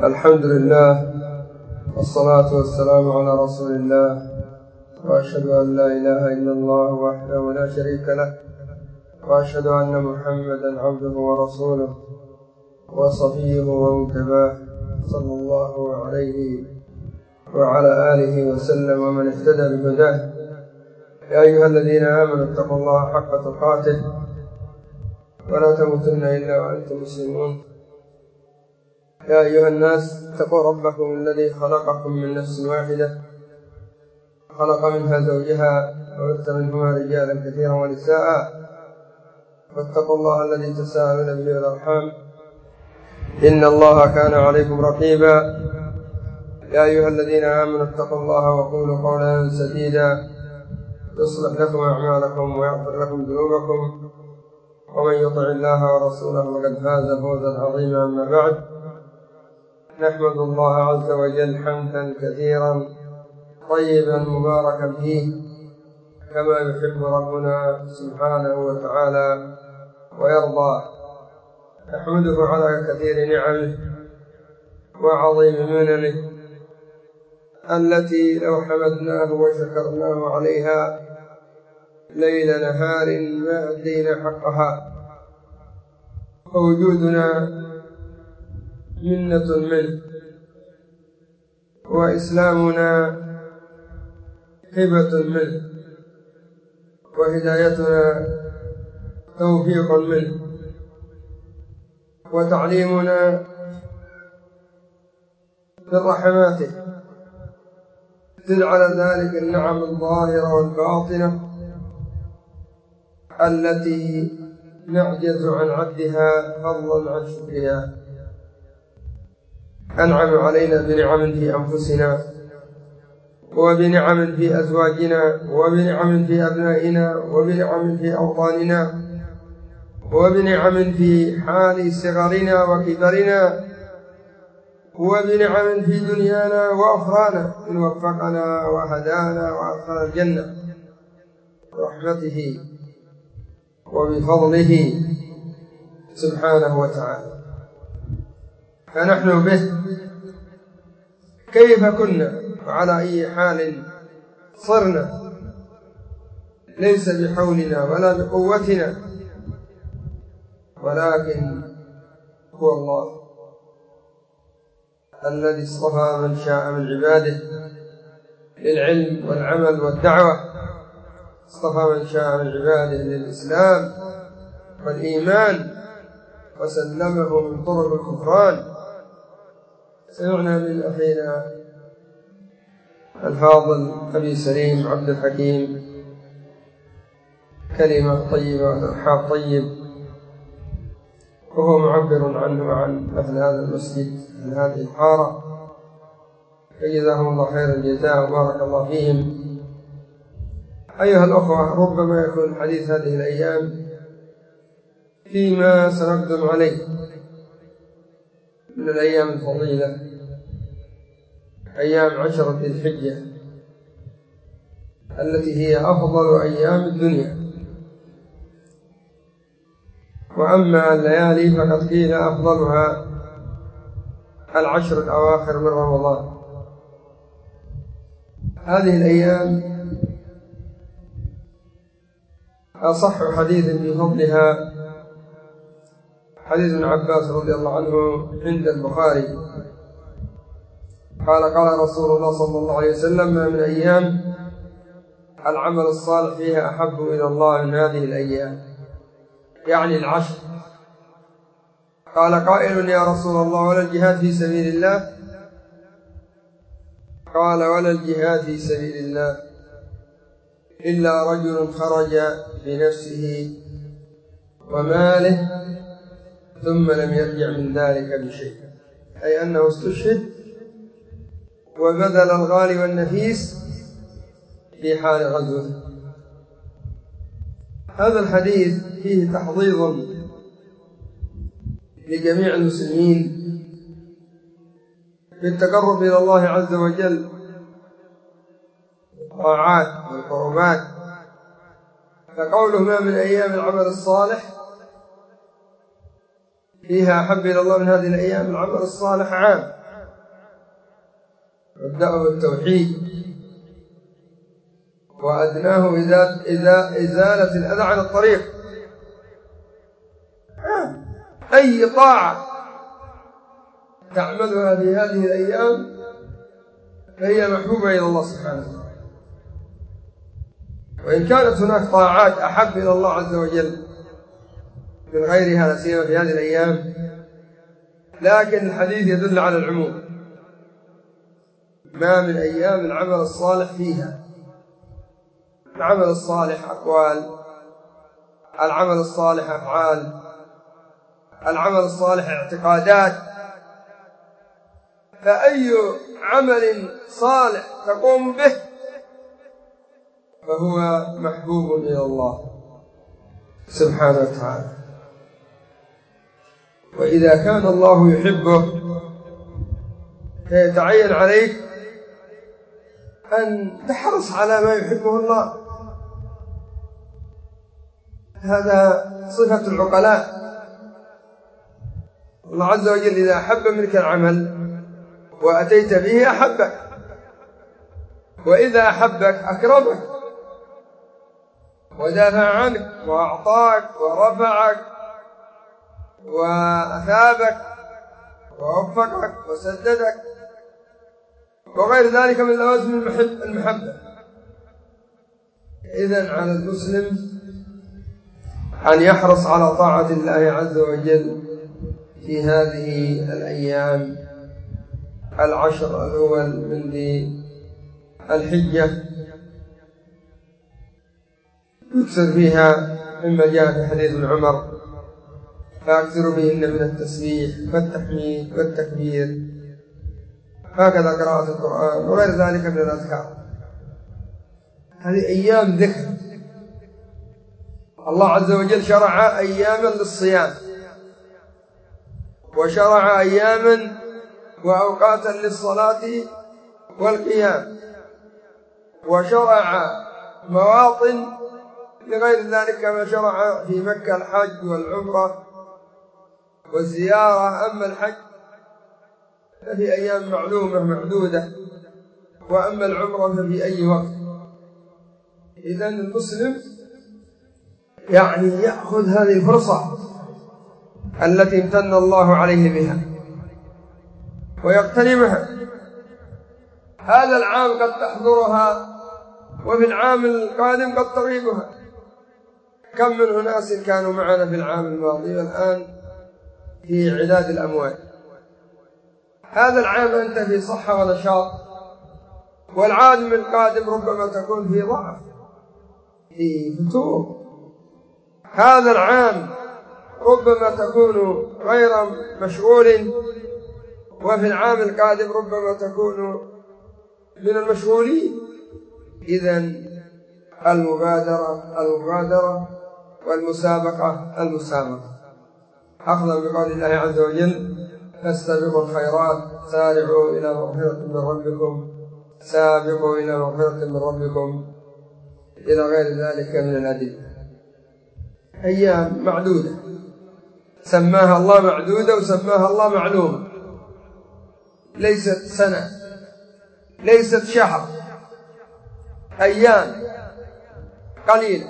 الحمد لله والصلاة والسلام على رسول الله، وأشهد أن لا إله إلا الله وحده لا شريك له، وأشهد أن محمدا عبده ورسوله وصفيه ومجتباه صلى الله عليه وعلى آله وسلم ومن اهتدى بهداه. يا أيها الذين آمنوا اتقوا الله حق تقاته ولا تموتن إلا وأنتم مسلمون. يا أيها الناس اتقوا ربكم الذي خلقكم من نفس واحدة، خلق منها زوجها وبث منهما رجالا كثيرا ونساء، واتقوا الله الذي تساءلون به والأرحام إن الله كان عليكم رقيبا. يا أيها الذين آمنوا اتقوا الله وقولوا قولا سديدا يصلح لكم أعمالكم ويغفر لكم ذنوبكم، ومن يطع الله ورسوله فقد فاز فوزا عظيما. أما بعد، نحمد الله عز وجل حمدا كثيرا طيبا مباركا فيه كما يحب ربنا سبحانه وتعالى ويرضى. نحمده على كثير نعمه وعظيم مننه التي لو حمدناه وشكرناه عليها ليل نهار ما أدينا حقها، فوجودنا منة منه، وإسلامنا هبة منه، وهدايتنا توفيق منه، وتعليمنا من رحماته. زد على ذلك النعم الظاهرة والباطنة التي نعجز عن عدها فضلا عن شكرها. أنعم علينا بنعم في أنفسنا، وبنعم في أزواجنا، وبنعم في أبنائنا، وبنعم في أوطاننا، وبنعم في حال صغرنا وكبرنا، وبنعم في دنيانا وأخرانا، إن وفقنا وهدانا وأدخلنا الجنة برحمته وبفضله سبحانه وتعالى. فنحن به كيف كنا وعلى أي حال صرنا ليس بحولنا ولا بقوتنا، ولكن هو الله الذي اصطفى من شاء من عباده للعلم والعمل والدعوة، اصطفى من شاء من عباده للإسلام والإيمان وسلمه من طرق الكفران. سمعنا من أخينا الفاضل أبي سليم عبد الحكيم كلمة طيبة وترحاب طيب، وهو معبر عنه وعن أهل هذا المسجد من هذه الحارة، فجزاهم الله خير الجزاء وبارك الله فيهم. أيها الأخوة، ربما يكون حديث هذه الأيام فيما سنقدم عليه من الأيام الفضيلة، أيام 10 ذي الحجة التي هي أفضل أيام الدنيا. وأما الليالي فقد قيل أفضلها 10 الأواخر من رمضان. هذه الأيام أصح حديث في فضلها حديث ابن عباس رضي الله عنه عند البخاري قال: قال رسول الله صلى الله عليه وسلم: ما من أيام العمل الصالح فيها أحب إلى الله من هذه الأيام، يعني 10. قال قائل: يا رسول الله ولا الجهاد في سبيل الله؟ قال: ولا الجهاد في سبيل الله إلا رجل خرج بنفسه وماله ثم لم يرجع من ذلك بشيء، أي أنه استشهد وبذل الغالي والنفيس في حال غزوه. هذا الحديث فيه تحضيض لجميع المسلمين بالتقرب إلى الله عز وجل، الطاعات والقربات. فقوله: ما من أيام العمل الصالح فيها أحب إلى الله من هذه الأيام، العمل الصالح عام، مبدأه التوحيد، وأدناه إزالة الأذى عن الطريق. أي طاعة تعملها في هذه الأيام فهي محبوبة إلى الله سبحانه وتعالى. وإن كانت هناك طاعات أحب إلى الله عز وجل من غيرها لا سيما في هذه الأيام، لكن الحديث يدل على العموم. ما من أيام العمل الصالح فيها. العمل الصالح أقوال، العمل الصالح أفعال، العمل الصالح اعتقادات. فأي عمل صالح تقوم به فهو محبوب إلى الله سبحانه وتعالى. وإذا كان الله يحبه فيتعين عليك أن تحرص على ما يحبه الله. هذا صفة العقلاء. الله عز وجل إذا أحب منك العمل وأتيت به أحبك، وإذا أحبك أكرمك ودافع عنك وأعطاك ورفعك وأثابك ووفقك وسددك وغير ذلك من لوازم المحبة. إذن على المسلم أن يحرص على طاعة الله عز وجل في هذه الأيام العشر الأول من ذي الحجة، يكثر فيها مما جاء في حديث ابن عمر: فأكثروا بهن من التسبيح والتحميد والتكبير، هكذا قراءة القرآن وغير ذلك من الأذكار. هذه أيام ذكر. الله عز وجل شرع أياما للصيام، وشرع أياما وأوقاتا للصلاة والقيام، وشرع مواطن لغير ذلك كما شرع في مكة الحج والعمرة والزيارة. أما الحج ففي أيام معلومة معدودة، وأما العمرة ففي أي وقت. إذن المسلم يعني يأخذ هذه الفرصة التي امتن الله عليه بها ويغتنمها. هذا العام قد تحضرها، وفي العام القادم قد تغيبها. كم من أناس كانوا معنا في العام الماضي والآن في عداد الأموال. هذا العام أنت في صحة ونشاط، والعام القادم ربما تكون في ضعف، في فتور. هذا العام ربما تكون غير مشغول، وفي العام القادم ربما تكون من المشغولين. إذن المبادرة والمسابقة أخذا بقول الله عز وجل: فاستبقوا الخيرات سارعوا إلى مغفرة من ربكم، سابقوا إلى مغفرة من ربكم، إلى غير ذلك من الأدلة. أيام معدودة سماها الله معدودة وسماها الله معلومة، ليست سنة، ليست شهر، أيام قليلة.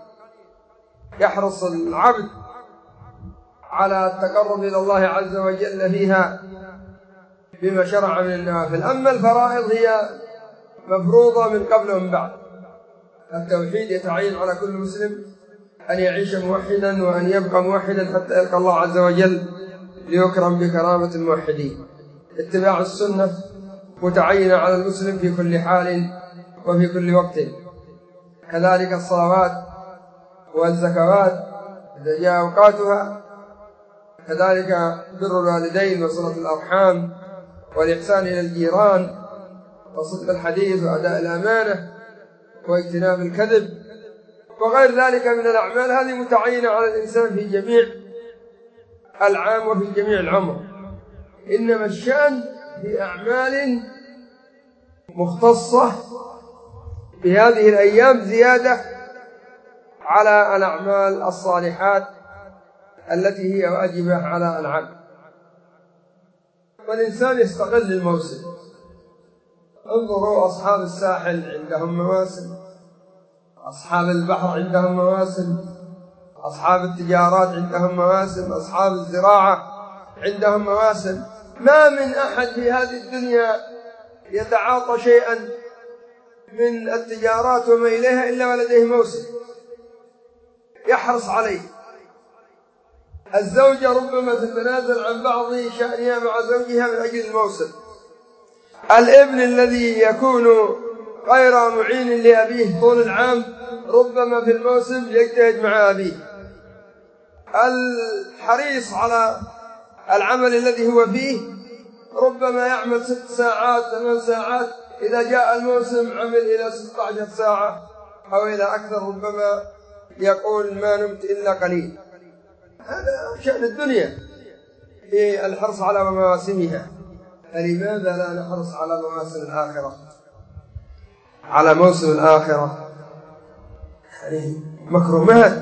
يحرص العبد على التقرب إلى الله عز وجل فيها بما شرع من النوافل. أما الفرائض هي مفروضة من قبل ومن بعد. التوحيد يتعين على كل مسلم أن يعيش موحدا وأن يبقى موحدا حتى يلقى الله عز وجل ليكرم بكرامة الموحدين. اتباع السنة متعين على المسلم في كل حال وفي كل وقت. كذلك الصلوات والزكوات إذا جاء أوقاتها، كذلك بر الوالدين وصلة الأرحام والإحسان إلى الجيران وصدق الحديث وأداء الأمانة واجتناب الكذب وغير ذلك من الأعمال. هذه متعينة على الإنسان في جميع العام وفي جميع العمر. إنما الشأن في أعمال مختصة بهذه الأيام زيادة على الأعمال الصالحات التي هي واجبة على العبد. والإنسان يستغل الموسم انظروا أصحاب الساحل عندهم مواسم، أصحاب البحر عندهم مواسم، أصحاب التجارات عندهم مواسم، أصحاب الزراعة عندهم مواسم. ما من أحد في هذه الدنيا يتعاطى شيئا من التجارات وما إليها إلا ولديه موسم يحرص عليه. الزوجة ربما تتنازل عن بعض شأنها مع زوجها من أجل الموسم. الابن الذي يكون غير معين لأبيه طول العام ربما في الموسم يجتهد مع أبيه. الحريص على العمل الذي هو فيه ربما يعمل 6 ساعات 8 ساعات، إذا جاء الموسم عمل إلى 16 ساعة أو إلى أكثر، ربما يقول ما نمت إلا قليل. هذا شأن الدنيا في الحرص على مواسمها. فلماذا لا نحرص على مواسم الآخرة، على موسم الآخرة؟ يعني مكرمات.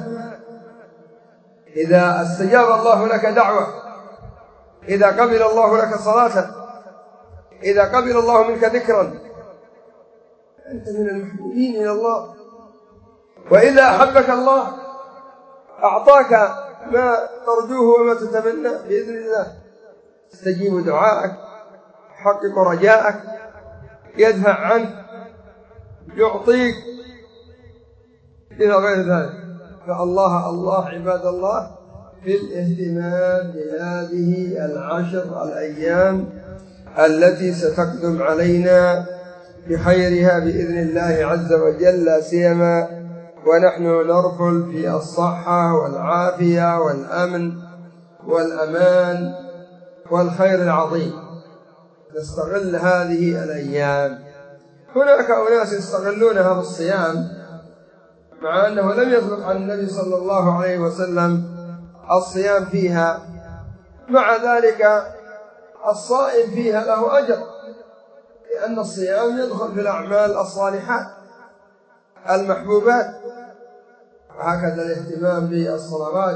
إذا استجاب الله لك دعوة، إذا قبل الله لك صلاة، إذا قبل الله منك ذكرا، أنت من المحبوبين إلى الله. وإذا أحبك الله أعطاك ما ترجوه وما تتمنى بإذن الله، يستجيب دعاءك، يحقق رجاءك، يدفع عنك، يعطيك إلى غير ذلك. فالله عباد الله في الاهتمام بهذه 10 الأيام التي ستقدم علينا بخيرها بإذن الله عز وجل، لا سيما ونحن نرفل في الصحة والعافية والأمن والأمان والخير العظيم. نستغل هذه الأيام. هناك أناس يستغلونها بالصيام، مع أنه لم يثبت عن النبي صلى الله عليه وسلم الصيام فيها، مع ذلك الصائم فيها له أجر، لأن الصيام يدخل في الأعمال الصالحات المحبوبات. وهكذا الاهتمام بالصلوات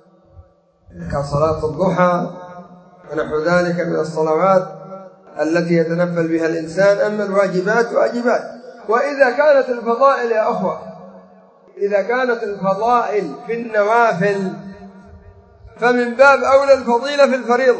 كصلاة الضحى ونحو ذلك من الصلوات التي يتنفل بها الإنسان. أما الواجبات واجبات. وإذا كانت الفضائل يا أخوة، إذا كانت الفضائل في النوافل فمن باب أولى الفضيلة في الفريضة.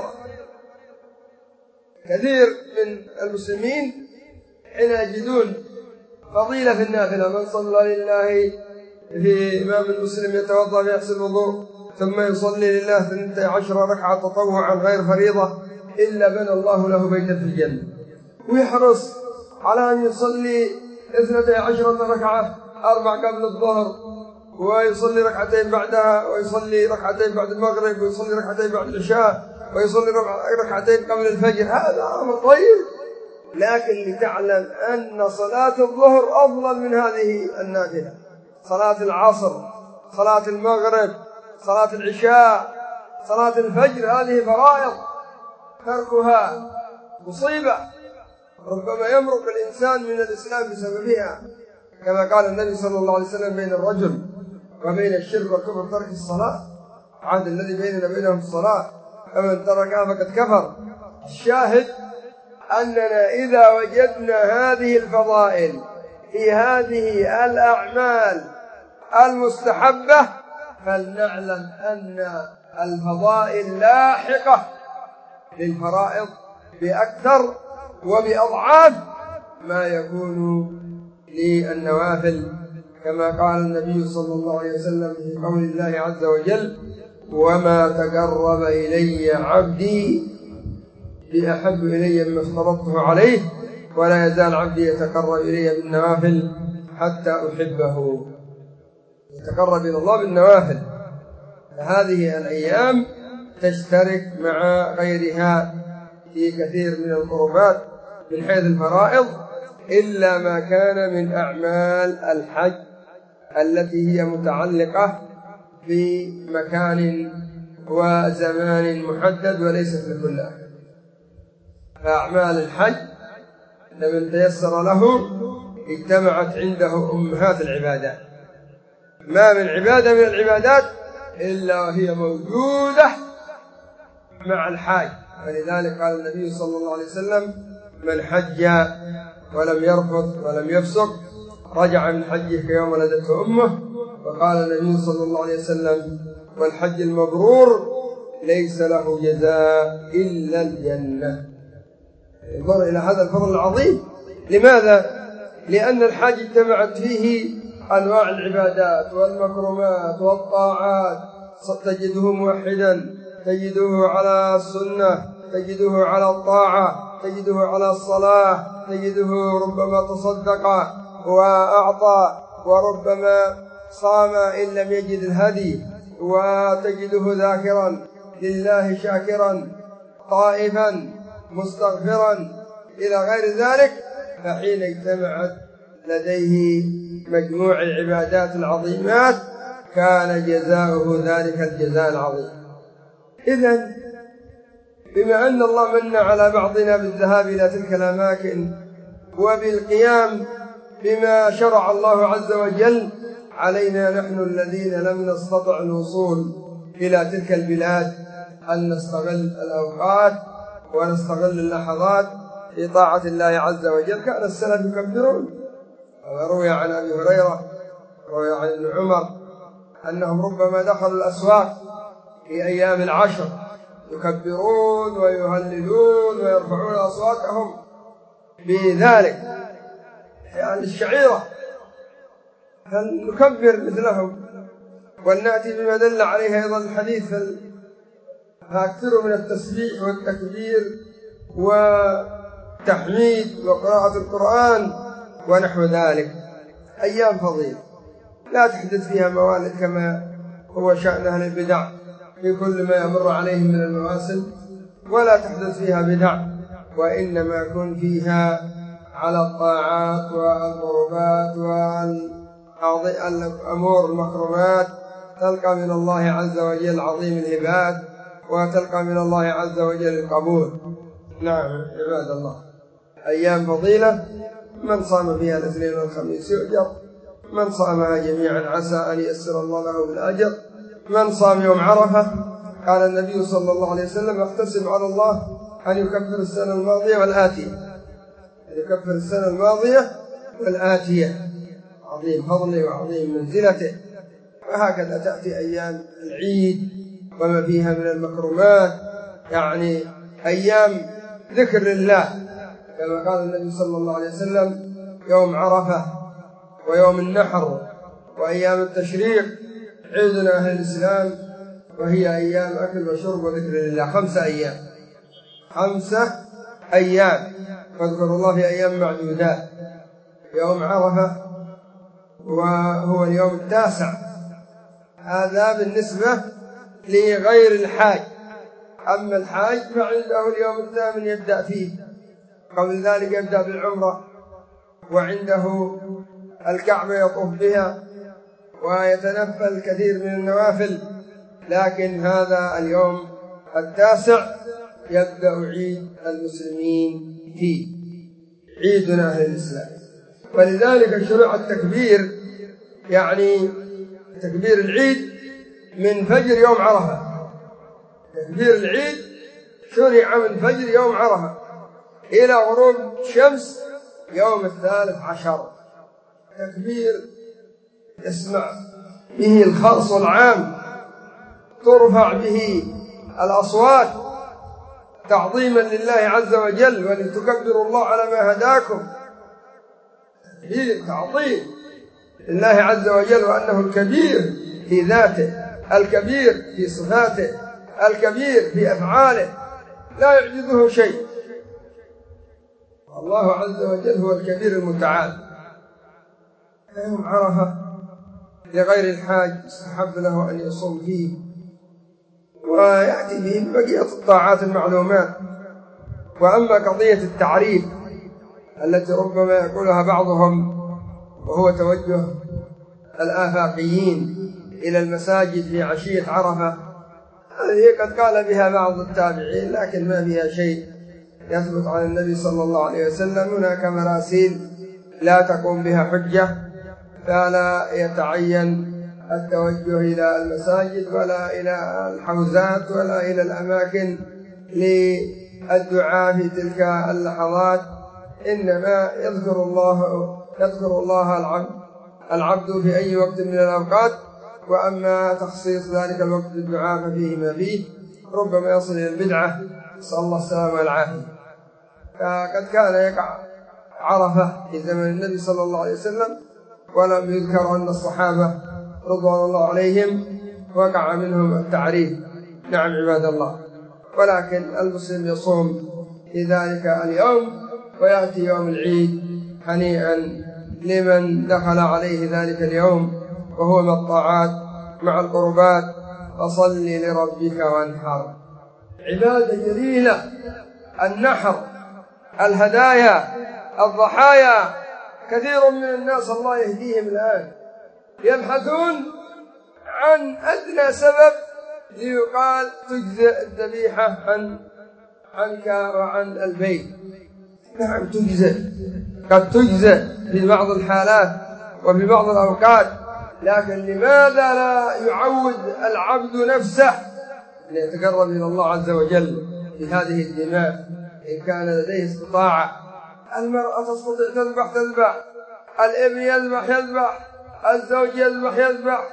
كثير من المسلمين حين يجدون فضيلة في النافلة، من صلى لله في إمام المسلم يتوضأ ويحسن الوضوء ثم يصلي لله 12 ركعة تطوعا غير فريضة إلا بنى الله له بيتا في الجنة، ويحرص على أن يصلي 12 ركعة 4 قبل الظهر، ويصلي ركعتين بعدها، ويصلي ركعتين بعد المغرب، ويصلي ركعتين بعد العشاء، ويصلي ركعتين قبل الفجر. هذا أمر طيب، لكن لتعلم أن صلاة الظهر أفضل من هذه النافلة، صلاة العصر، صلاة المغرب، صلاة العشاء، صلاة الفجر، هذه فرائض تركها مصيبة، ربما يمرق الإنسان من الإسلام بسببها، كما قال النبي صلى الله عليه وسلم بين الرجل وبين الشرك والكفر ترك الصلاة، عهد الذي بيننا بينهم الصلاة، فمن تركها فقد كفر. الشاهد أننا إذا وجدنا هذه الفضائل في هذه الأعمال المستحبة فلنعلم أن الفضائل لاحقة للفرائض بأكثر وبأضعاف ما يكون للنوافل، كما قال النبي صلى الله عليه وسلم في قول الله عز وجل: وما تقرب إلي عبدي بأحب إلي مما افترضته عليه ولا يزال عبدي يتقرب إلي بالنوافل حتى أحبه. يتقرب إلى الله بالنوافل. هذه الأيام تشترك مع غيرها في كثير من القربات من حيث الفرائض، إلا ما كان من أعمال الحج التي هي متعلقة بمكان وزمان محدد وليست لكل أحد. فأعمال الحج لمن تيسر له اجتمعت عنده أمهات العبادات، ما من عبادة من العبادات إلا وهي موجودة مع الحاج. ولذلك قال النبي صلى الله عليه وسلم: من حج ولم يرفض ولم يفسق رجع من حجه كيوم ولدته أمه. وقال النبي صلى الله عليه وسلم: والحج المبرور ليس له جزاء إلا الجنة. انظر إلى هذا الفضل العظيم. لماذا؟ لأن الحج اجتمعت فيه أنواع العبادات والمكرمات والطاعات. تجده موحدا، تجده على السنة، تجده على الطاعة، تجده على الصلاة، تجده ربما تصدق وأعطى، وربما صام إن لم يجد الهدي، وتجده ذاكرا لله شاكرا طائفا مستغفرا إلى غير ذلك. فحين اجتمعت لديه مجموع العبادات العظيمات كان جزاؤه ذلك الجزاء العظيم. إذن بما أن الله من على بعضنا بالذهاب إلى تلك الأماكن وبالقيام بما شرع الله عز وجل، علينا نحن الذين لم نستطع الوصول إلى تلك البلاد أن نستغل الأوقات ونستغل اللحظات في طاعة الله عز وجل. كان السلف يكبرون. روي عن أبي هريرة، روي عن ابن عمر أنهم ربما دخلوا الأسواق في أيام العشر يكبرون ويهللون ويرفعون أصواتهم بذلك، يعني الشعيرة، فنكبر مثلهم ولنأتي بما دل عليه أيضا الحديث. فأكثروا من التسبيح والتكبير والتحميد وقراءة القرآن ونحو ذلك. أيام فضيلة لا تحدث فيها موالد كما هو شأن أهل البدع في كل ما يمر عليهم من المواسم، ولا تحدث فيها بدع، وإنما يكون فيها على الطاعات والقربات والأمور المكرمات. تلقى من الله عز وجل عظيم الهبات، وتلقى من الله عز وجل القبول. نعم عباد الله، أيام فضيلة من صام فيها الاثنين والخميس يؤجر، من صامها جميعا عسى أن ييسر الله له بالأجر. من صام يوم عرفة قال النبي صلى الله عليه وسلم: احتسب على الله أن يكفر السنة الماضية والآتية، أن يكفر السنة الماضية والآتية. عظيم فضله وعظيم منزلته. وهكذا تأتي أيام العيد وما فيها من المكرمات، يعني أيام ذكر لله، كما قال النبي صلى الله عليه وسلم: يوم عرفة ويوم النحر وأيام التشريق عيدنا أهل الإسلام، وهي أيام أكل وشرب وذكر لله. 5 أيام، 5 أيام، واذكروا الله في أيام معدودات. يوم عرفة وهو اليوم 9، هذا بالنسبة لغير الحاج. أما الحاج فعنده اليوم 8 يبدأ فيه، قبل ذلك يبدأ بالعمرة، وعنده الكعبة يطوف بها ويتنفل كثير من النوافل. لكن هذا اليوم 9 يبدأ عيد المسلمين فيه، عيدنا أهل الإسلام. ولذلك شرع التكبير، يعني تكبير العيد من فجر يوم عرفة. تكبير العيد شرع من فجر يوم عرفة إلى غروب الشمس يوم 13. تكبير يسمع به الخاص والعام، ترفع به الأصوات تعظيما لله عز وجل، ولتكبروا الله على ما هداكم. تكبير تعظيم لله عز وجل، وأنه الكبير في ذاته، الكبير في صفاته، الكبير في أفعاله، لا يعجزه شيء. الله عز وجل هو الكبير المتعال. يوم عرفة لغير الحاج يستحب له أن يصوم فيه ويأتي فيه بقية الطاعات المعلومات. وأما قضية التعريف التي ربما يقولها بعضهم، وهو توجه الآفاقيين إلى المساجد في عشية عرفة، هذه قد قال بها بعض التابعين، لكن ما فيها شيء يثبت عن النبي صلى الله عليه وسلم. هناك مراسيل لا تقوم بها حجة، فلا يتعين التوجه إلى المساجد ولا إلى الحوزات ولا إلى الأماكن للدعاء في تلك اللحظات، إنما يذكر الله العبد في أي وقت من الأوقات، وأما تخصيص ذلك الوقت بالدعاء ففيه ما فيه، ربما يصل إلى البدعة، نسأل الله السلامة والعافية. فقد كان يقع عرفة في زمن النبي صلى الله عليه وسلم، ولم يذكر أن الصحابة رضوان الله عليهم وقع منهم التعريف. نعم عباد الله، ولكن المسلم يصوم في ذلك اليوم ويأتي يوم العيد هنيئا لمن دخل عليه ذلك اليوم، وهو من الطاعات مع القربات. فصل لربك وانحر، عبادة جليلة، النحر، الهدايا، الضحايا. كثير من الناس الله يهديهم الآن يبحثون عن أدنى سبب ليقال تجزئ الذبيحة عنك وعن البيت. نعم تجزئ، قد تجزئ في بعض الحالات وفي بعض الأوقات، لكن لماذا لا يعود العبد نفسه ليتقرب إلى الله عز وجل بهذه الدماء إن كان لديه استطاعة؟ المرأة تستطيع تذبح، الابن يذبح، الزوج يذبح،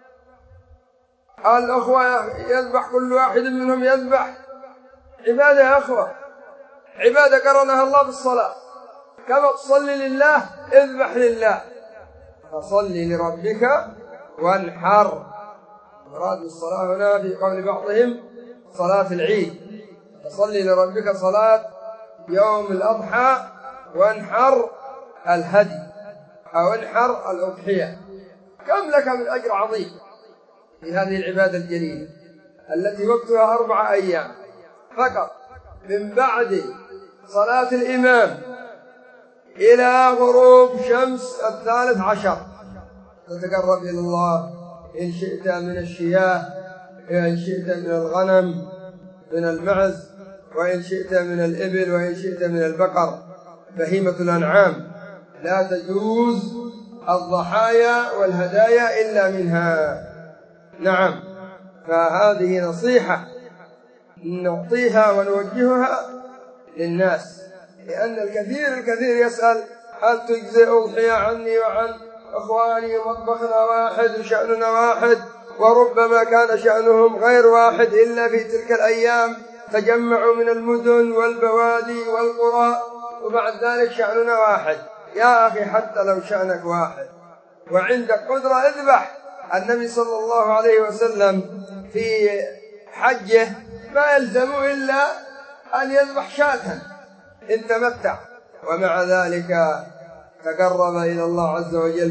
الأخوة يذبح، كل واحد منهم يذبح. عبادة يا أخوة، عبادة قرنها الله بالصلاة، كما تصلي لله اذبح لله. فصل لربك وانحر. مراد الصلاة هنا في قول بعضهم صلاة العيد، فصل لربك صلاة يوم الأضحى، وانحر الهدي أو انحر الأضحية. كم لك من أجر عظيم في هذه العبادة الجليلة التي وقتها 4 أيام فقط، من بعد صلاة الإمام إلى غروب شمس 13 تتقرب إلى الله إن شئت من الشياه، وإن شئت من الغنم من المعز، وإن شئت من الإبل، وإن شئت من البقر، بهيمة الأنعام. لا تجوز الضحايا والهدايا إلا منها. نعم، فهذه نصيحة نعطيها ونوجهها للناس، لأن الكثير يسأل هل تجزئ أضحية عني وعن أخواني؟ مطبخنا واحد وشأننا واحد، وربما كان شأنهم غير واحد إلا في تلك الأيام تجمعوا من المدن والبوادي والقرى، وبعد ذلك شأننا واحد. يا أخي حتى لو شأنك واحد وعندك قدرة اذبح. النبي صلى الله عليه وسلم في حجه ما يلزم إلا أن يذبح شاة إن تمتع، ومع ذلك تقرب إلى الله عز وجل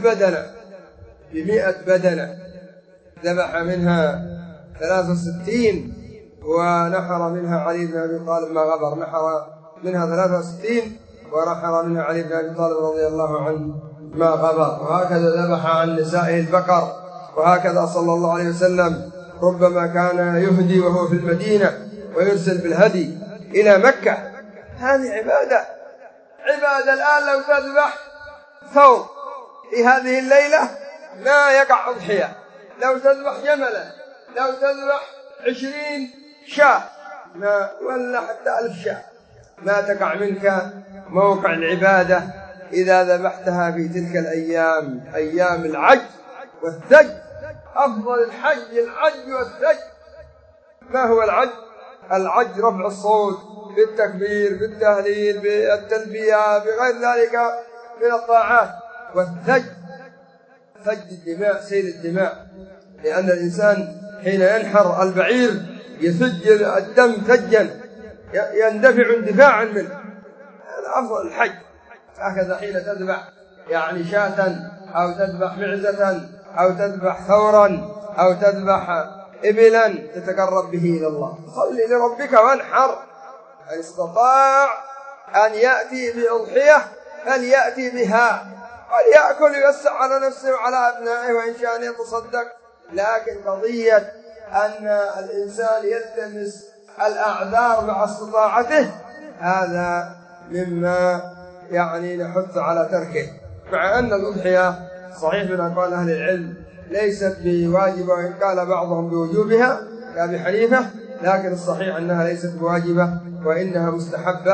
ب100 بدنة، ذبح منها 63 ونحر منها علي بن أبي طالب ما غبر، نحر منها 63 ونحر منها علي بن أبي طالب رضي الله عنه ما غبر. وهكذا ذبح عن نسائه البقر، وهكذا صلى الله عليه وسلم ربما كان يهدي وهو في المدينة ويرسل بالهدي إلى مكة. هذه عبادة. الآن لو تذبح ثور في هذه الليلة ما يقع أضحية، لو تذبح جملا، لو تذبح 20 شاة ما ولا حتى 1000 شاة ما تقع منك موقع العبادة إذا ذبحتها في تلك الأيام، أيام العج والثج. أفضل الحج العج والثج. ما هو العج؟ العج رفع الصوت بالتكبير بالتهليل بالتلبية بغير ذلك من الطاعات، والثج ثج الدماء، سيل الدماء، لأن الإنسان حين ينحر البعير يثج الدم ثجا يندفع اندفاعا منه. هذا أفضل الحج. هكذا حين تذبح يعني شاة أو تذبح معزة أو تذبح ثورا أو تذبح إبلا تتقرب به إلى الله. صل لربك وانحر. من استطاع أن يأتي بأضحية فليأتي بها، وليأكل ويوسع على نفسه وعلى أبنائه، وإن شاء أن يتصدق. لكن قضية أن الإنسان يلتمس الأعذار مع استطاعته هذا مما يعني نحث على تركه، مع أن الأضحية صحيح من أقوال أهل العلم ليست بواجبة، وإن قال بعضهم بوجوبها كأبي حنيفة، لكن الصحيح أنها ليست بواجبة وإنها مستحبة،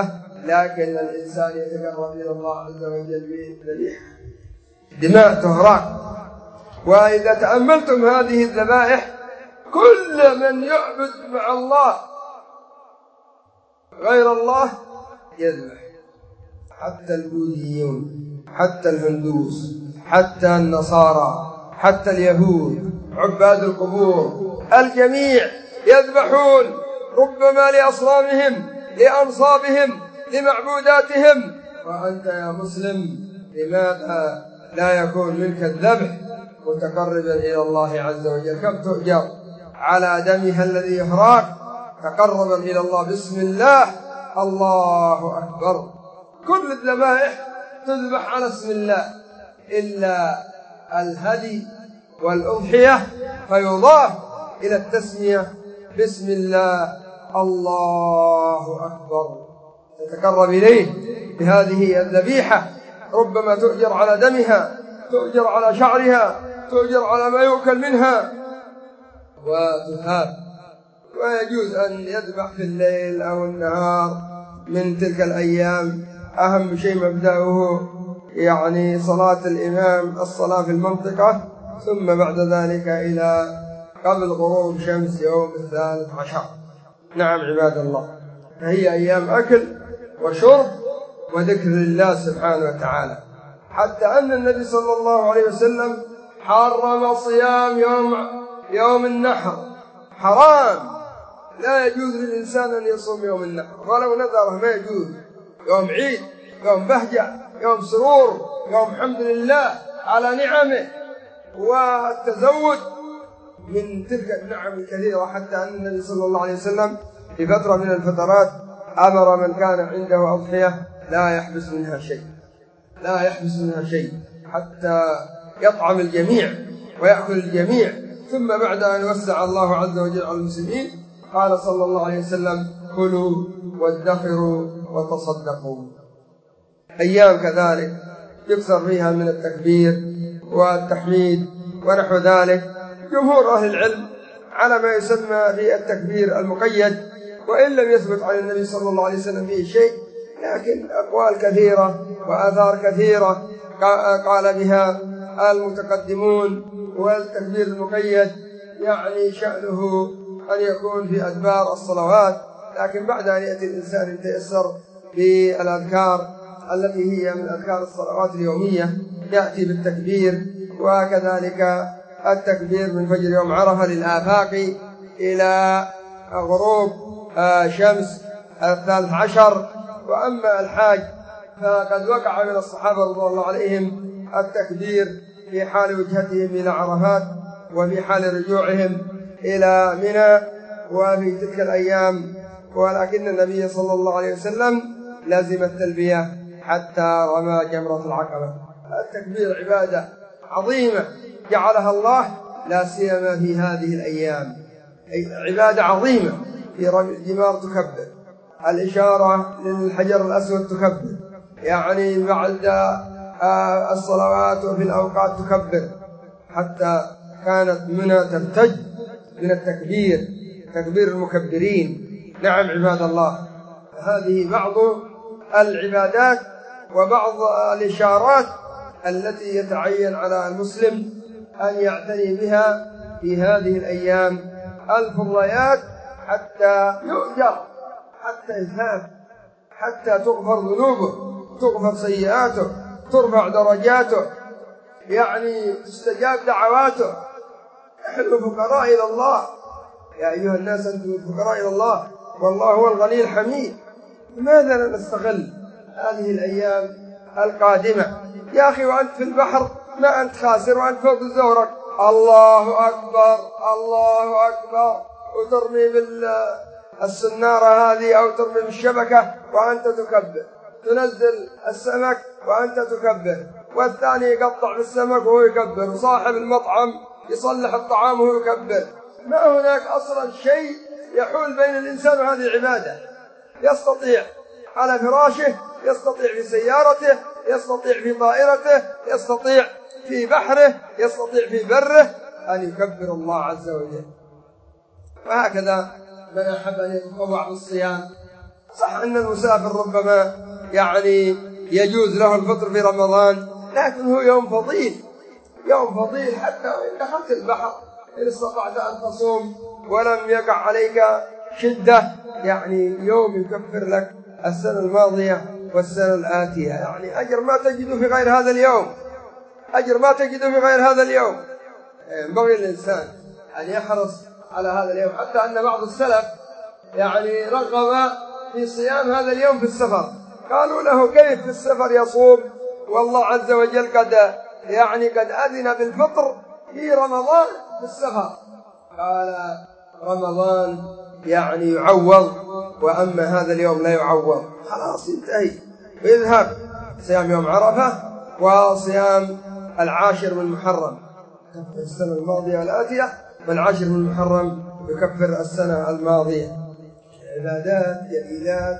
لكن الإنسان يتقرب إلى الله عز وجل بالذبيحة، دماء تهراق. وإذا تأملتم هذه الذبائح، كل من يعبد مع الله غير الله يذبح، حتى البوذيون، حتى الهندوس، حتى النصارى، حتى اليهود، عباد القبور، الجميع يذبحون، ربما لأصنامهم، لأنصابهم، لمعبوداتهم. وأنت يا مسلم لماذا لا يكون منك الذبح متقربا إلى الله عز وجل؟ كم تؤجر على دمها الذي يهراق تقربا إلى الله بسم الله، الله أكبر. كل الذبائح تذبح على اسم الله إلا الهدي والأضحية، فيضاف إلى التسمية بسم الله، الله أكبر، تتقرب إليه بهذه الذبيحة. ربما تؤجر على دمها، تؤجر على شعرها، تؤجر على ما يؤكل منها وتهاب. ويجوز أن يذبح في الليل أو النهار من تلك الأيام. أهم شيء مبدأه يعني صلاة الإمام الصلاة في المنطقة، ثم بعد ذلك إلى قبل غروب شمس يوم 13. نعم عباد الله، فهي أيام أكل وشرب وذكر الله سبحانه وتعالى، حتى أن النبي صلى الله عليه وسلم حرم صيام يوم النحر، حرام، لا يجوز للإنسان أن يصوم يوم النحر، ولو نذره ما يجوز. يوم عيد، يوم بهجة، يوم سرور، يوم حمد لله على نعمه والتزود من تلك النعم الكثيرة، حتى أن النبي صلى الله عليه وسلم في فترة من الفترات أمر من كان عنده أضحية لا يحبس منها شيء، لا يحبس منها شيء، حتى يطعم الجميع ويأكل الجميع. ثم بعد أن وسع الله عز وجل على المسلمين قال صلى الله عليه وسلم كلوا وادخروا وتصدقوا. أيام كذلك يكثر فيها من التكبير والتحميد ونحو ذلك. جمهور أهل العلم على ما يسمى بالتكبير المقيد، وإن لم يثبت عن النبي صلى الله عليه وسلم فيه شيء، لكن أقوال كثيرة وآثار كثيرة قال بها المتقدمون. والتكبير المقيد يعني شأنه أن يكون في أدبار الصلوات، لكن بعد أن يأتي الإنسان يتيسر بالأذكار التي هي من أذكار الصلوات اليومية يأتي بالتكبير. وكذلك التكبير من فجر يوم عرفة للآفاق إلى غروب شمس 13. وأما الحاج فقد وقع من الصحابة رضي الله عليهم التكبير في حال وجهتهم إلى عرفات وفي حال رجوعهم إلى منى وفي تلك الأيام، ولكن النبي صلى الله عليه وسلم لازم التلبية حتى رمى جمرة العقبة. التكبير عبادة عظيمة جعلها الله لا سيما في هذه الأيام، عبادة عظيمة. في رمي الجمار تكبر، الإشارة للحجر الأسود تكبر، يعني بعد الصلوات وفي الأوقات تكبر، حتى كانت منى ترتج من التكبير، تكبير المكبرين. نعم عباد الله، هذه بعض العبادات وبعض الإشارات التي يتعين على المسلم أن يعتني بها في هذه الأيام الفضليات، حتى يؤجر، حتى يثاب، حتى تغفر ذنوبه، تغفر سيئاته، ترفع درجاته، يعني تستجاب دعواته. نحن فقراء إلى الله، يا أيها الناس أنتم فقراء إلى الله والله هو الغني الحميد. لماذا لا نستغل هذه الأيام القادمة؟ يا أخي وأنت في البحر ما أنت خاسر، وأنت فوق زورك الله أكبر الله أكبر، وترمي بالسنارة هذه أو ترمي بالشبكة وأنت تكبر، تنزل السمك وأنت تكبر، والثاني يقطع بالسمك وهو يكبر، وصاحب المطعم يصلح الطعام وهو يكبر. ما هناك أصلا شيء يحول بين الإنسان وهذه العبادة. يستطيع على فراشه، يستطيع في سيارته، يستطيع في طائرته، يستطيع في بحره، يستطيع في بره أن يكبر الله عز وجل. وهكذا من أحب أن يتطوع بالصيام صح أن المسافر ربما يعني يجوز له الفطر في رمضان، لكن هو يوم فضيل، يوم فضيل حتى وإن دخلت البحر إن استطعت أن تصوم ولم يقع عليك شدة، يعني يوم يكفر لك السنة الماضية والسنة الآتية، يعني أجر ما تجد في غير هذا اليوم، أجر ما تجد في غير هذا اليوم. ينبغي الإنسان أن يحرص على هذا اليوم، حتى أن بعض السلف يعني رغب في صيام هذا اليوم في السفر، قالوا له كيف في السفر يصوم والله عز وجل قد أذن بالفطر في رمضان في السفر؟ قال رمضان يعني يعوض، وأما هذا اليوم لا يعوض، خلاص ينتهي ويذهب. صيام يوم عرفة وصيام العاشر من محرم يكفر السنة الماضية والآتية، والعاشر من محرم يكفر السنة الماضية. عبادات جليلات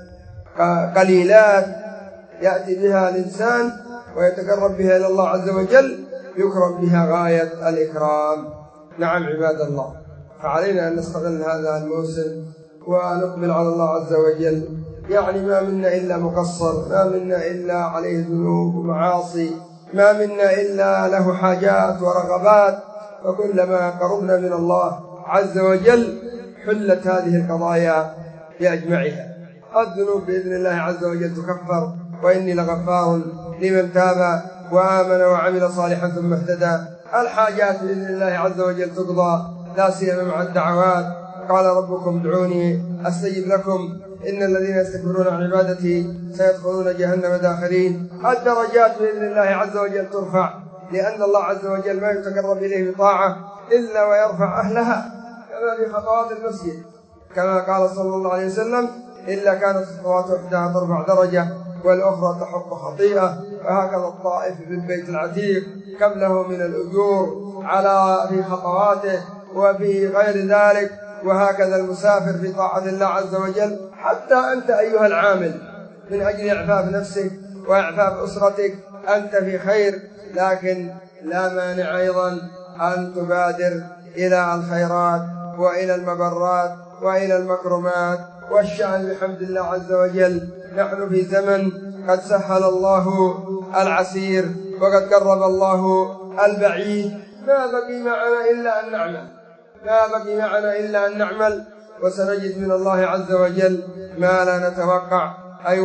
قليلات يأتي بها الإنسان ويتقرب بها إلى الله عز وجل، يكرم بها غاية الإكرام. نعم عباد الله، فعلينا أن نستغل هذا الموسم ونقبل على الله عز وجل. يعني ما منا إلا مقصر، ما منا إلا عليه ذنوب ومعاصي، ما منا إلا له حاجات ورغبات، وكلما قربنا من الله عز وجل حلت هذه القضايا بأجمعها. الذنوب بإذن الله عز وجل تكفر، وإني لغفار لمن تاب وآمن وعمل صالحا ثم اهتدى. الحاجات بإذن الله عز وجل تقضى، لا سيما مع الدعوات. قال ربكم ادعوني أستجب لكم إن الذين يستكبرون عن عبادتي سيدخلون جهنم داخرين. الدرجات بإذن الله عز وجل ترفع، لأن الله عز وجل ما يتقرب إليه بطاعة إلا ويرفع أهلها، كما في خطوات المسجد، كما قال صلى الله عليه وسلم إلا كانت الخطوات إحداها ترفع درجة والأخرى تحط خطيئة. وهكذا الطائف في البيت العتيق كم له من الأجور على في خطواته وفي غير ذلك، وهكذا المسافر في طاعة الله عز وجل. حتى أنت أيها العامل من أجل إعفاف نفسك وإعفاف أسرتك أنت في خير، لكن لا مانع أيضا أن تبادر إلى الخيرات وإلى المبرات وإلى المكرمات والشأن بحمد الله عز وجل. نحن في زمن قد سهل الله العسير وقد قرب الله البعيد، ما بقي معنا إلا أن نعمل، ما بقي معنا إلا أن نعمل، وسنجد من الله عز وجل ما لا نتوقع. أي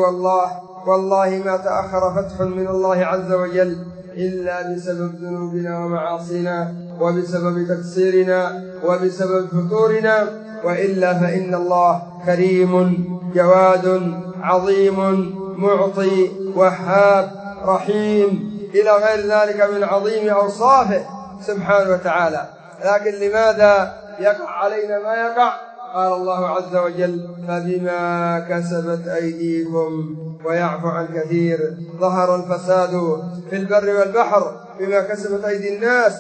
والله ما تأخر فتح من الله عز وجل إلا بسبب ذنوبنا ومعاصينا وبسبب تقصيرنا وبسبب فتورنا، وإلا فإن الله كريم جواد عظيم معطي وهاب رحيم إلى غير ذلك من عظيم أوصافه سبحانه وتعالى. لكن لماذا يقع علينا ما يقع؟ قال الله عز وجل فبما كسبت أيديكم ويعفو عن كثير. ظهر الفساد في البر والبحر بما كسبت أيدي الناس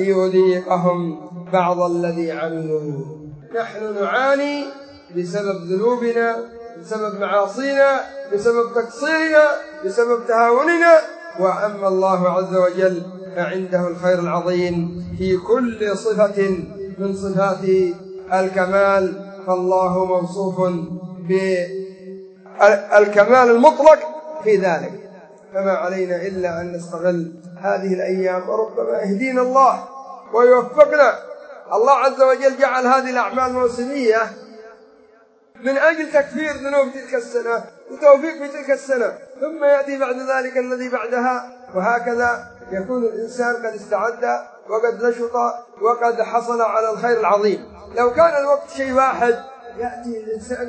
ليذيقهم بعض الذي عملوا. نحن نعاني بسبب ذنوبنا، بسبب معاصينا، بسبب تقصيرنا، بسبب تهاوننا، وأما الله عز وجل فعنده الخير العظيم في كل صفة من صفات الكمال، فالله موصوف بالكمال المطلق في ذلك. فما علينا إلا أن نستغل هذه الأيام، وربما يهدينا الله ويوفقنا. الله عز وجل جعل هذه الأعمال موسمية من أجل تكفير ذنوب تلك السنة وتوفيق في تلك السنة، ثم يأتي بعد ذلك الذي بعدها، وهكذا يكون الإنسان قد استعد وقد نشط وقد حصل على الخير العظيم. لو كان الوقت شيء واحد يأتي الإنسان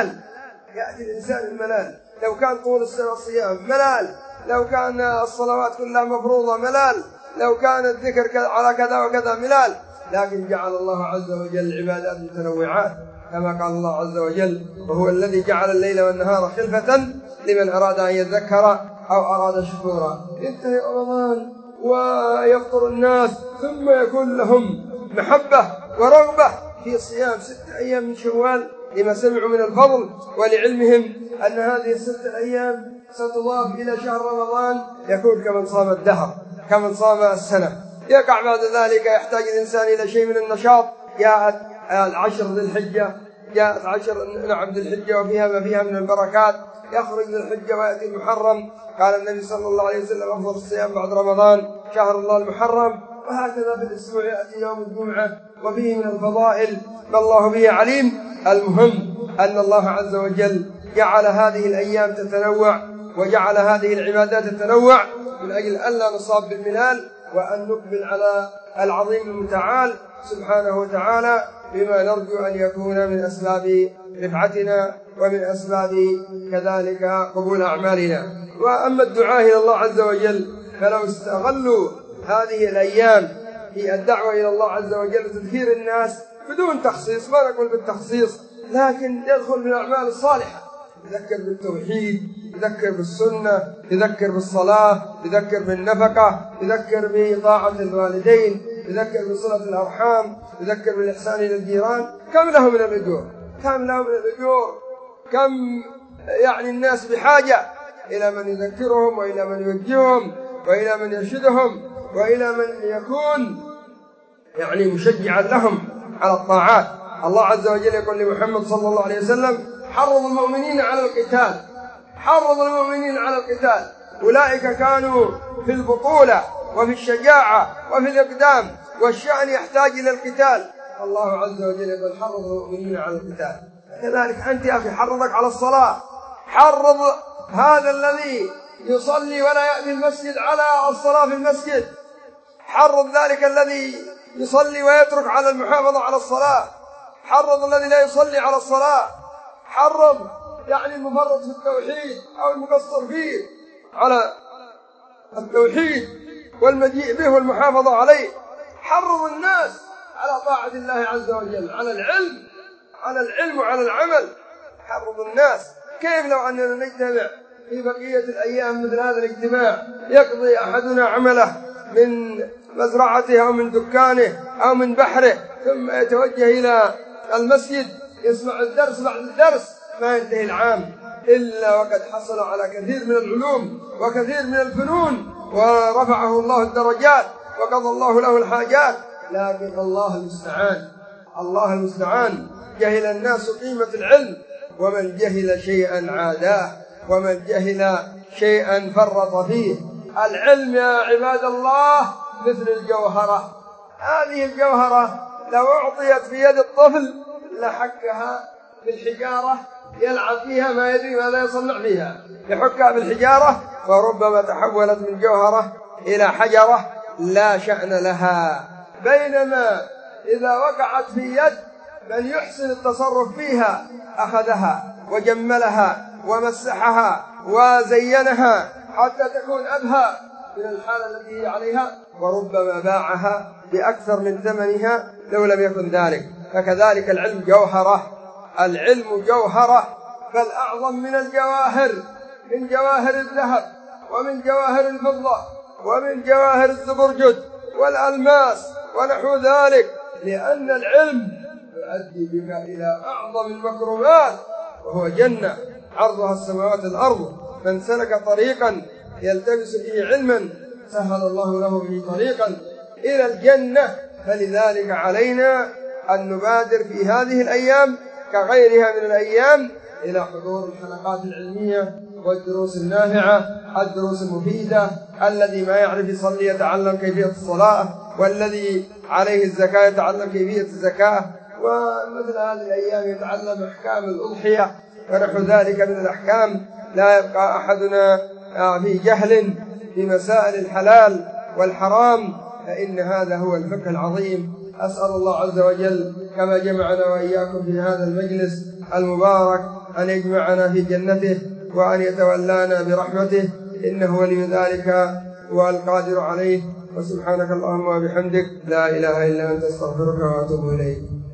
الملال، لو كان طول السنة صيام ملال، لو كان الصلوات كلها مفروضة ملال، لو كان الذكر على كذا وكذا ملال. لكن جعل الله عز وجل العبادات متنوعات، كما قال الله عز وجل وهو الذي جعل الليل والنهار خلفة لمن أراد أن يذكر أو أراد شكورا. ينتهي رمضان ويفطر الناس، ثم يكون لهم محبة ورغبة في صيام 6 أيام من شوال لما سمعوا من الفضل، ولعلمهم أن هذه 6 أيام ستضاف إلى شهر رمضان، يكون كمن صام الدهر، كمن صام السنة. يقع بعد ذلك يحتاج الإنسان إلى شيء من النشاط، جاءت 10 ذي الحجة، جاءت 10 ذي الحجة وفيها ما فيها من البركات، يخرج ذو الحجة ويأتي المحرم. قال النبي صلى الله عليه وسلم: أفضل الصيام بعد رمضان شهر الله المحرم. وهكذا في الأسبوع يأتي يوم الجمعة وفيه من الفضائل ما الله به عليم. المهم أن الله عز وجل جعل هذه الأيام تتنوع، وجعل هذه العبادات تتنوع من أجل ألا نصاب بالملال، وأن نقبل على العظيم المتعال سبحانه وتعالى بما نرجو أن يكون من أسباب رفعتنا ومن أسباب كذلك قبول أعمالنا. وأما الدعاء إلى الله عز وجل فلو استغلوا هذه الأيام في الدعوة إلى الله عز وجل وتذكير الناس بدون تخصيص، ما نقول بالتخصيص، لكن يدخل من الأعمال الصالحة، يذكر بالتوحيد، يذكر بالسنة، يذكر بالصلاة، يذكر بالنفقة، يذكر بطاعة الوالدين، يذكر بصلة الأرحام، يذكر بالإحسان إلى الجيران. كم له من الأجور، كم له من الأجور، كم يعني الناس بحاجة إلى من يذكرهم، وإلى من يوجههم، وإلى من يرشدهم، وإلى من يكون يعني مشجعا لهم على الطاعات. الله عز وجل يقول لمحمد صلى الله عليه وسلم: حرض المؤمنين على القتال، حرض المؤمنين على القتال. أولئك كانوا في البطولة وفي الشجاعة وفي الإقدام، والشأن يحتاج إلى القتال. الله عز وجل يقول: حرض المؤمنين على القتال. كذلك أنت يا أخي حرضك على الصلاة، حرض هذا الذي يصلي ولا يأتي المسجد على الصلاة في المسجد، حرض ذلك الذي يصلي ويترك على المحافظة على الصلاة، حرض الذي لا يصلي على الصلاة، حرض يعني المفرط في التوحيد أو المقصر فيه على التوحيد والمجيء به والمحافظة عليه، حرض الناس على طاعة الله عز وجل، على العلم وعلى العمل، حرض الناس. كيف لو أننا نجتمع في بقية الأيام مثل هذا الاجتماع، يقضي أحدنا عمله من مزرعته أو من دكانه أو من بحره، ثم يتوجه إلى المسجد يسمع الدرس، بعد الدرس ما ينتهي العام إلا وقد حصل على كثير من العلوم وكثير من الفنون، ورفعه الله الدرجات وقضى الله له الحاجات. لكن الله المستعان جهل الناس قيمة العلم، ومن جهل شيئا عاداه، ومن جهل شيئا فرط فيه. العلم يا عباد الله مثل الجوهرة، هذه الجوهرة لو أعطيت في يد الطفل لحكها بالحجارة، يلعب فيها ما يدري ماذا يصنع فيها، يحكها بالحجارة وربما تحولت من جوهرة إلى حجرة لا شأن لها. بينما إذا وقعت في يد من يحسن التصرف فيها أخذها وجملها ومسحها وزينها حتى تكون أبهى من الحالة التي هي عليها، وربما باعها بأكثر من ثمنها لو لم يكن ذلك. فكذلك العلم جوهرة، العلم جوهرة، بل أعظم من الجواهر، من جواهر الذهب ومن جواهر الفضة ومن جواهر الزبرجد والألماس ونحو ذلك، لأن العلم يؤدي بك إلى أعظم المكرمات، وهو جنة عرضها السماوات والأرض. من سلك طريقا يلتمس فيه علما سهل الله له به طريقا إلى الجنة. فلذلك علينا أن نبادر في هذه الأيام كغيرها من الأيام إلى حضور الحلقات العلمية والدروس النافعة، الدروس المفيدة. الذي ما يعرف يصلي يتعلم كيفية الصلاة، والذي عليه الزكاة يتعلم كيفية الزكاة، ومثل هذه الأيام يتعلم أحكام الأضحية ونحو ذلك من الأحكام. لا يبقى أحدنا في جهل في مسائل الحلال والحرام، فإن هذا هو الفقه العظيم. أسأل الله عز وجل كما جمعنا وإياكم في هذا المجلس المبارك أن يجمعنا في جنته، وأن يتولانا برحمته، إنه ولي ذلك والقادر عليه. وسبحانك اللهم وبحمدك، لا إله إلا أنت، استغفرك وأتوب إليك.